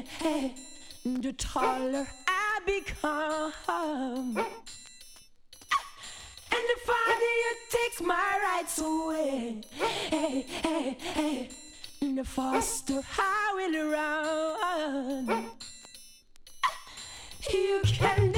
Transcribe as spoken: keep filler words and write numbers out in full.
hey, the taller I become, and the farther it takes my rights away, hey, hey, hey, the faster I will run. You can